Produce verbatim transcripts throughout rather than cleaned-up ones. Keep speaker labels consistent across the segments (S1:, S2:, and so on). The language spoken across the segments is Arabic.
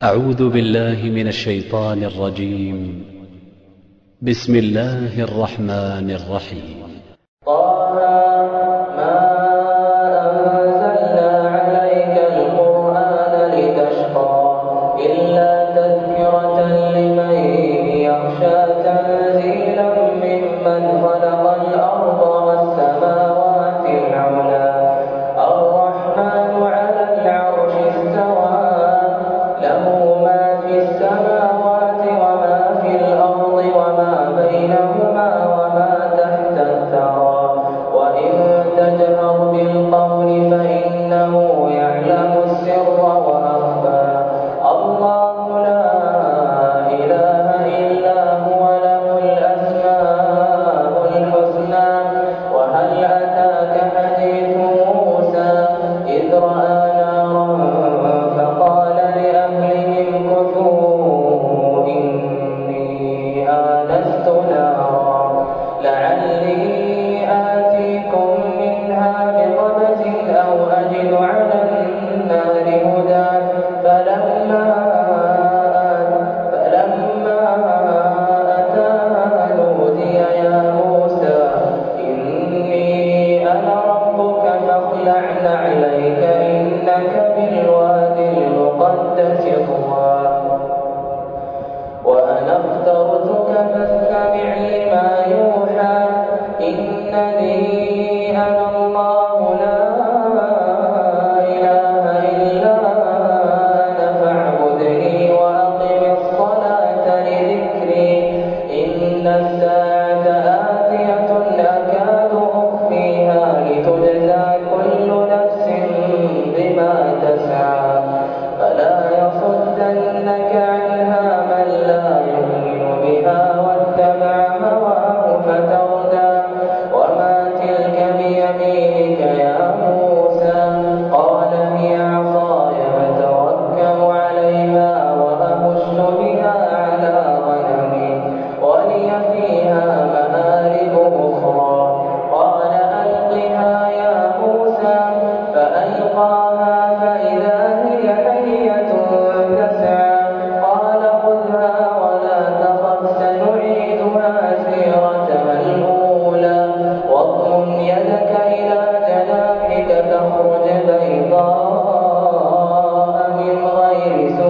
S1: أعوذ بالله من الشيطان الرجيم. بسم الله الرحمن الرحيم.
S2: طه ما أنزلنا عليك القرآن لتشقى إلا تذكرة لمن يخشى تنزيلا ممن خلق الأرض والسماوات العلى الرحمن على العرش استوى له ما في السماوات وما في الأرض وما بينهما وما تحت الثرى وإن تجهر بالقول فإنه يعلم السر وأخفى الله لا إله إلا هو له الأسماء الحسنى وهل أتاك حديث موسى إذ رأى نارا فقال لأهلهم كثوا إني آنست نارا لعلي آتيكم منها بقبس أو أجد على النار هدى فلما فلما أتاها نودي يا موسى إني أنا ربك فاخلع نعليك إنك بالوادي المقدس طوى وأنا اخترتك فاستمع لما يوحى إنني أنا الله لا إله إلا أنا فاعبدني وأقم الصلاة لذكري إن الساعة آتية أكاد أخفيها لتجزى كل نفس بما تسعى فلا يصدنك عنها من لا يؤمن بها واتبع هواه فتردى وما تلك بيمينك يا موسى قال هي عصاي أتوكل عليها وأهش بها على غنمي ولي فيها مآرب أخرى قال ألقها يا موسى فألقاها فإذا هي حية تسعى قال خذها ولا تخف سنعيدها سيرتها الأولى واضم يدك إلى جناحك تخرج بيضاء من غير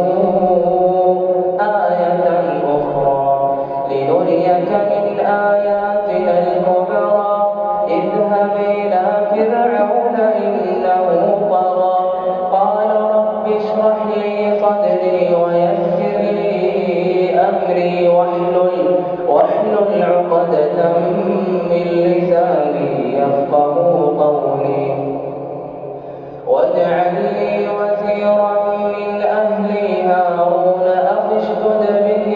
S2: سوء آية أخرى لنريك من آياتنا الكبرى اذهب إلى فرعون إنه طغى قال رب اشرح لي صدري ويسر لي أمري واحلل واحلل عقدة من لساني يفقهوا قولي واجعل لي وزيرا من أهلي هارون أخي اشدد به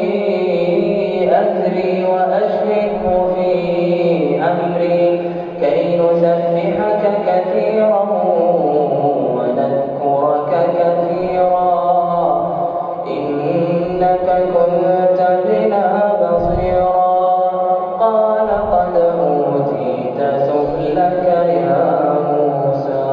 S2: أزري وأشركه في أمري كي نسبحك كثيرا ونذكرك كثيرا إنك كنت بنا بصيرا قال قد أوتيت سؤلك يا موسى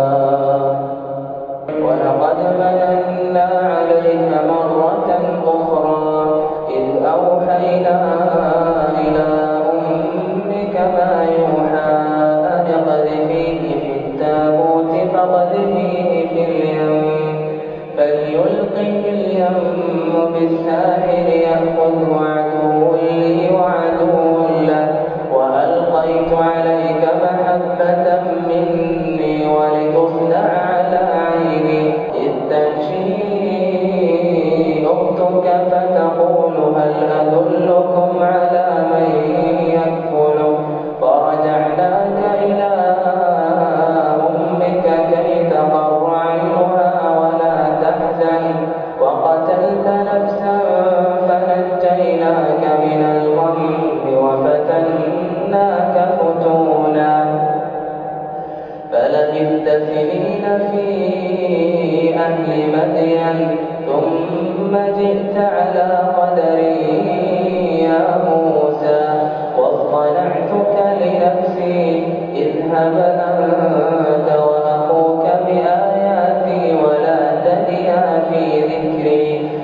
S2: ولقد مننا عليك مرة أخرى إذ أوحينا إلى أمك ما يوحى أن اقذفيه في التابوت فاقذفيه في اليم فليلقه اليم بالساحل يأخذه عدو لي وعدو له وألقيت عليك محبة مني ولتصنع على عيني إذ تمشي أختك فتقول هل أدلكم على من يكفله فرجعناك إلى أمك كي تقر عينها ولا تحزن وقتلت نفسا فنجيناك من الغم وفتناك فتونا فلبثت سنين في أهل مدين ثم جئت على قدري يا موسى واصطنعتك لنفسي اذهب أنت وأخوك بآياتي ولا تنيا في ذكري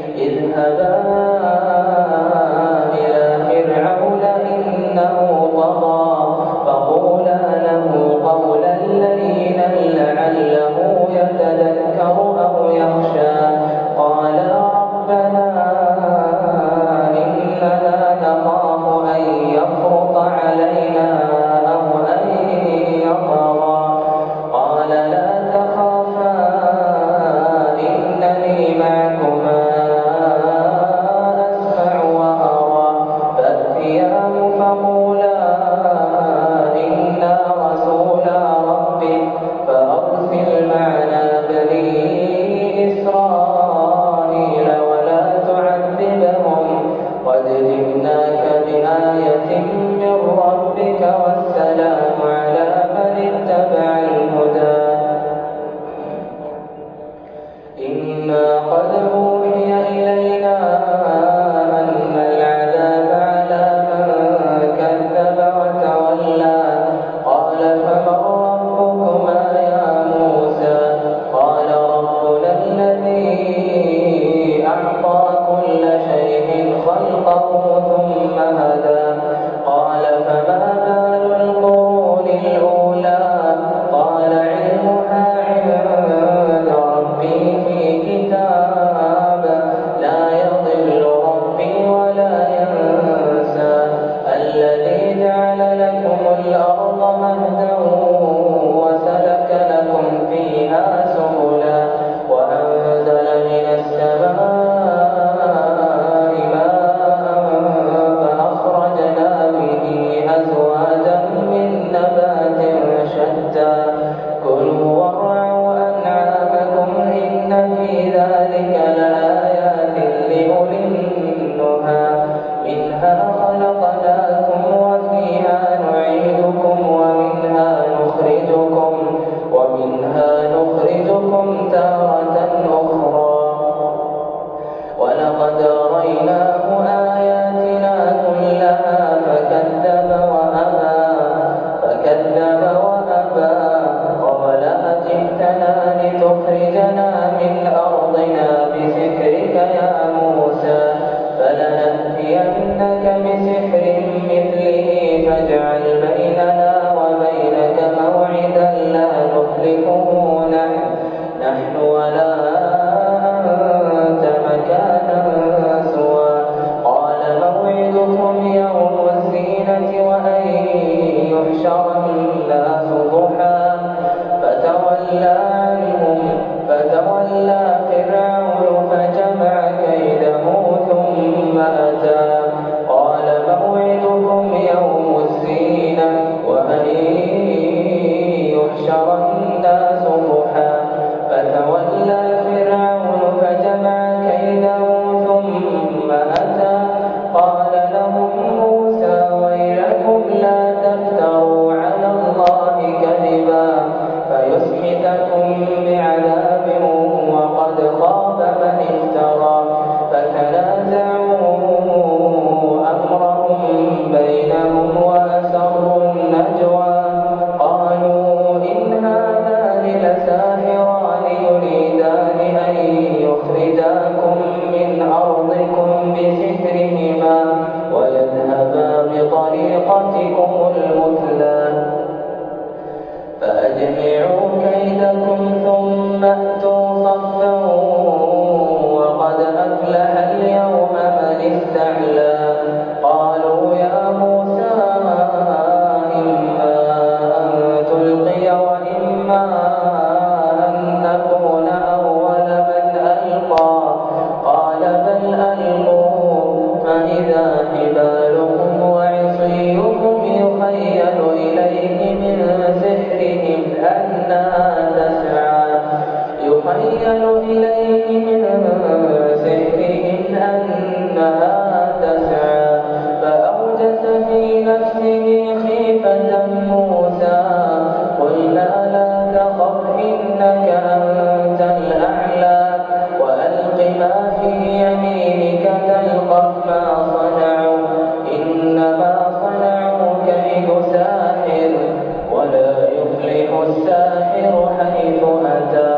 S2: بيمينك تلقف ما صنعوا إنما صنعوا كيد ساحر ولا يفلح الساحر حيث أتى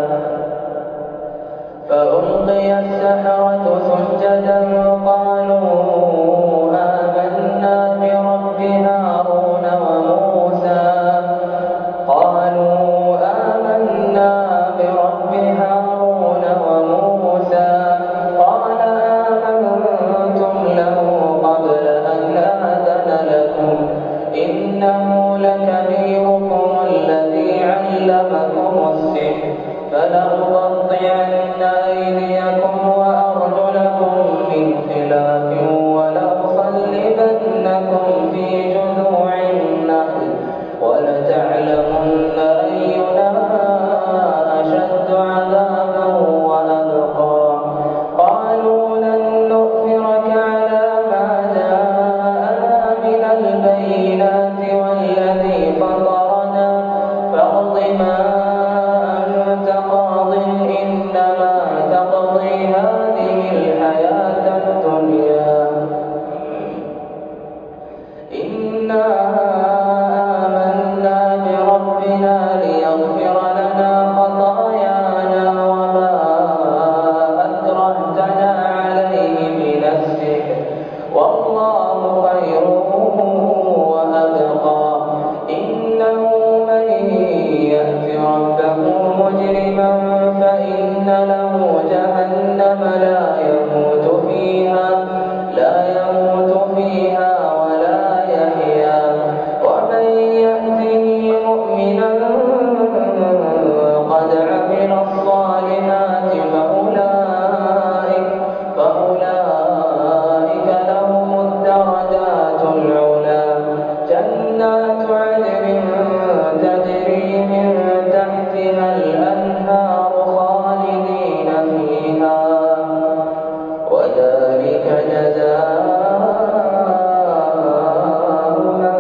S2: فألقي السحرة سجدا قالوا آمنا برب هارون وموسى قالوا آمنا برب هارون وموسى قال آمنتم له قبل أن آذن لكم إنه لكبيركم الذي علمكم السحر فلأقطعن أيديكم وأرجلكم من خلاف ولأصلبنكم في جذوع النخل ولتعلمن أينا أشد عذابا وأبقى قالوا لن نؤثرك على ما جاءنا من البينات والذي فطرنا فاقض ما أنت قاض إنما تقضي هذه الحياة الدنيا إنا آمنا بربنا ليغفر لنا خطايانا وما أكرهتنا عليه من السحر والله خير وأبقى إنه من يأت ربه مجرما فإن له جهنم لا يموت فيها لا يموت فيها ولا يحيا ومن يأته مؤمنا قد عمل الصالحات فأولئك فأولئك لهم الدرجات العلى جنات عدن تجري من تحتها الأنهار خالدين فيها وذلك جزاء من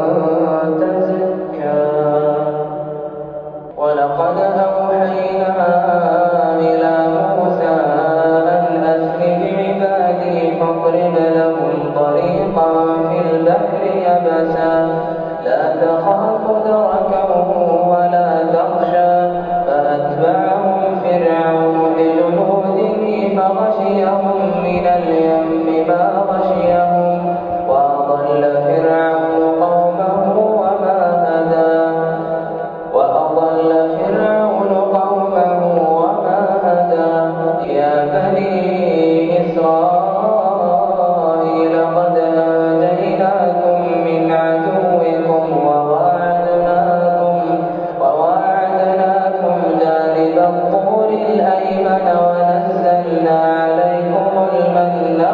S2: تزكى ولقد أوحينا إلى موسى أن أسر بعبادي فاضرب لهم طريقا في البحر يبسا لا تخاف دركا ولا تخشى فأتبعهم فرعون بجنوده فغشيهم من اليم ما غشيهم وأضل فرعون قومه وما هدى وأضل فرعون قومه وما هدى يا بني إسرائيل قد أنجيناكم من عدوكم وواعدناكم وواعدناكم جانب الطور الأيمن ونزلنا عليكم المن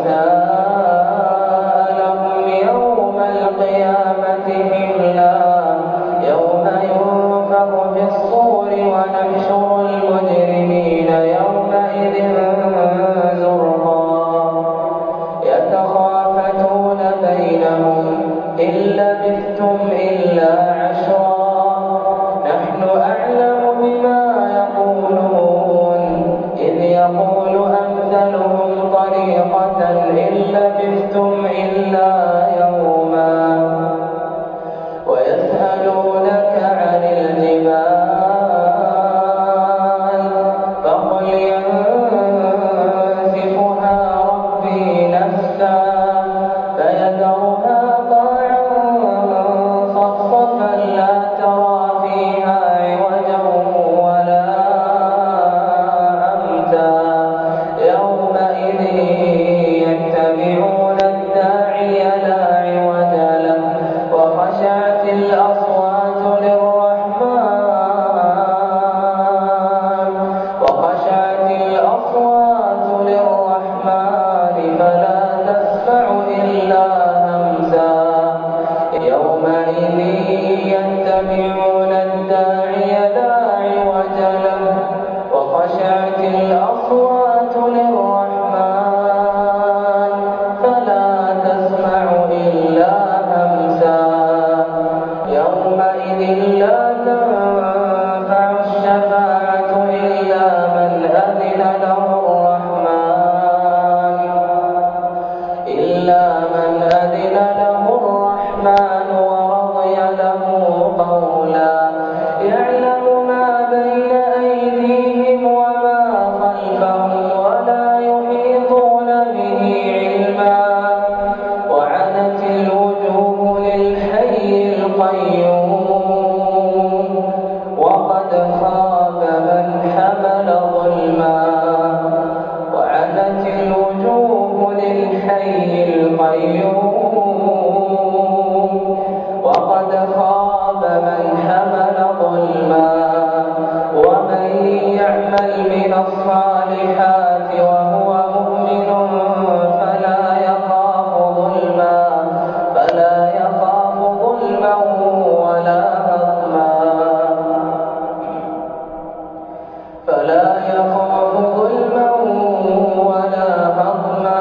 S2: وساء لهم يوم القيامة حملا يوم ينفخ في الصور ونحشر المجرمين يومئذ زرقا يتخافتون بينهم إن لبثتم إلا عشرا نحن أعلم بما يقولون إذ يقول أمثلهم طريقة إن لبثتم إلا يوما ويسألونك عن الجبال فقل ينسفها ربي نسفا فيذرها قاعا صفصفا لا ترى فيها عوجا ولا أمتا يومئذ يتبعون الداعي لا عوج له وخشعت الأصوات للرحمن وخشعت الأصوات للرحمن فلا تسمع إلا همسا يومئذ يتبعون الداعي لا عوج له وخشعت الأصوات للرحمن فلا تسمع إلا همسا يومئذ لا تنفع الشفاعة إلا من أذن له الرحمن إلا من أذن له الرحمن ورضي له قولا يعلم ما بين أيديهم وما خلفهم ولا يحيطون به علما وعنت الوجوه للحي القيوم وقد خاب من حمل ظلما وعنت الوجوه للحي القيوم وقد خاب من حمل ظلما ومن يعمل من الصالحات وهو مؤمن فلا يخاف ظلما فلا يخاف ظلما ولا هضما فلا يخاف ظلما ولا هضما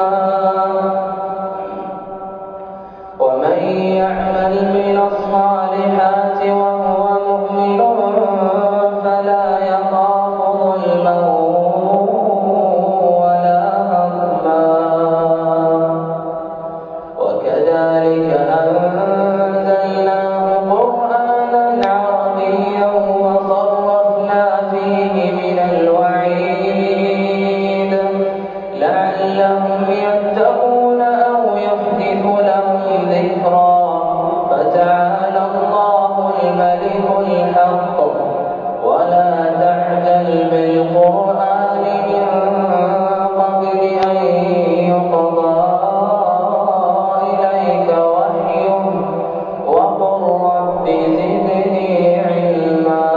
S2: ومن يعمل من الصالحات وهو مؤمن فلا يخاف ظلما ولا هضما وكذلك أنزلناه قرآنا عربيا وصرفنا فيه من الوعيد لعلهم يتقون أو يحدث لهم ذكرا فتعالى الله الملك الحق ولا تعجل بالقرآن من قبل أن يقضى إليك وحيه وقل رب زدني علما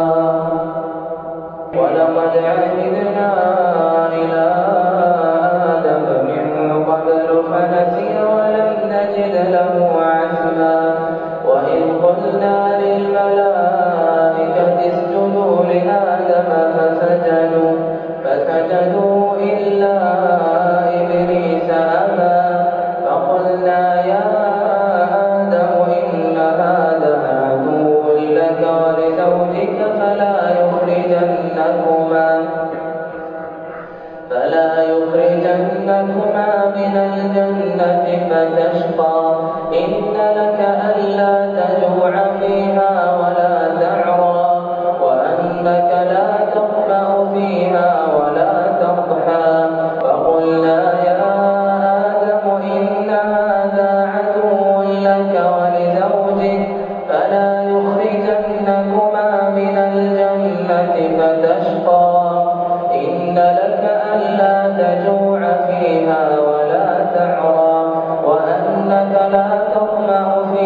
S2: ولقد عهدنا إلى آدم من قبل فنسي ولم نجد له عزما وإذ قلنا للملائكة اسجدوا لآدم فسجدوا فسجدوا إلا إبليس أبى فقلنا يا آدم إن هذا عدو لك ولزوجك فلا يخرجنكما فلا يخرجنكما من الجنة فتشقى إن لك ألا تجوع فيها ولا تعرى وأنك لا تظمأ فيها ولا تضحى فقلنا يا آدم إن هذا عدو لك ولزوجك فلا يخرجنكما من الجنة فتشقى إن لك ألا تجوع فيها ولا تعرى وأنك لا تظمأ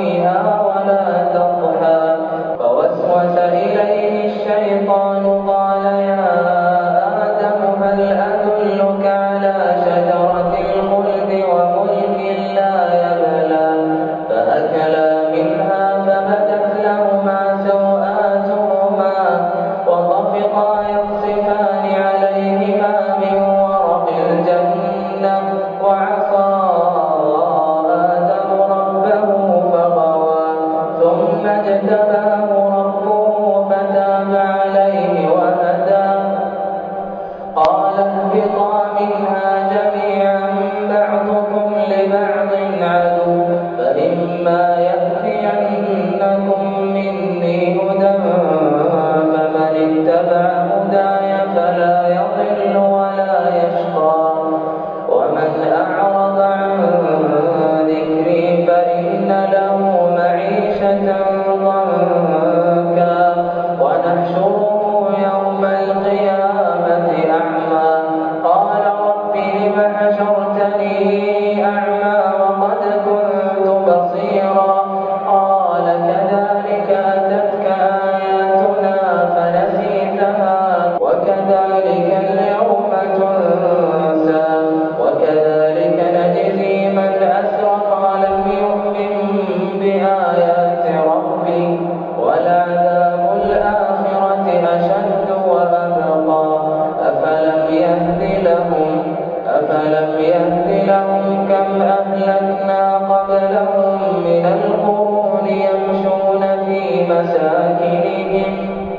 S2: لمساكنهم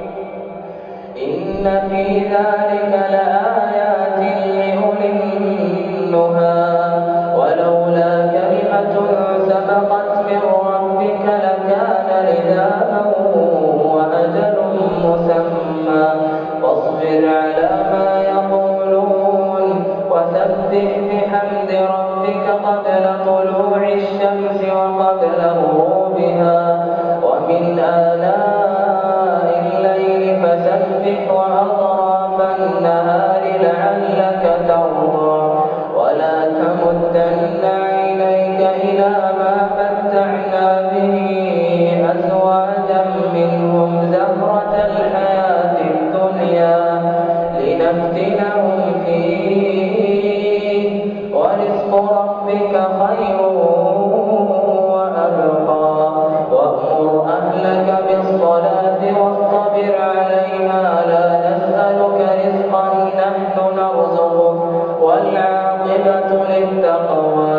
S2: إن في ذلك لآيات لأولي النهى ولولا كلمة سبقت من ربك لكان لزاما وأجل مسمى واصبر على ما يقولون وسبح بحمد ربك قبل طلوع الشمس وقبل غروبها ومن آلاء الليل فسبح وأطراف النهار لعلك ترضى ولا تمدن عينيك إلى ما متعنا به أزواجا منهم زهرة الحياة الدنيا لنفتنهم فيه ورزق ربك خير وأبقى وأمر أهلك بالصلاة واصطبر عليها لا نسألك رزقا نحن نرزقك والعاقبة للتقوى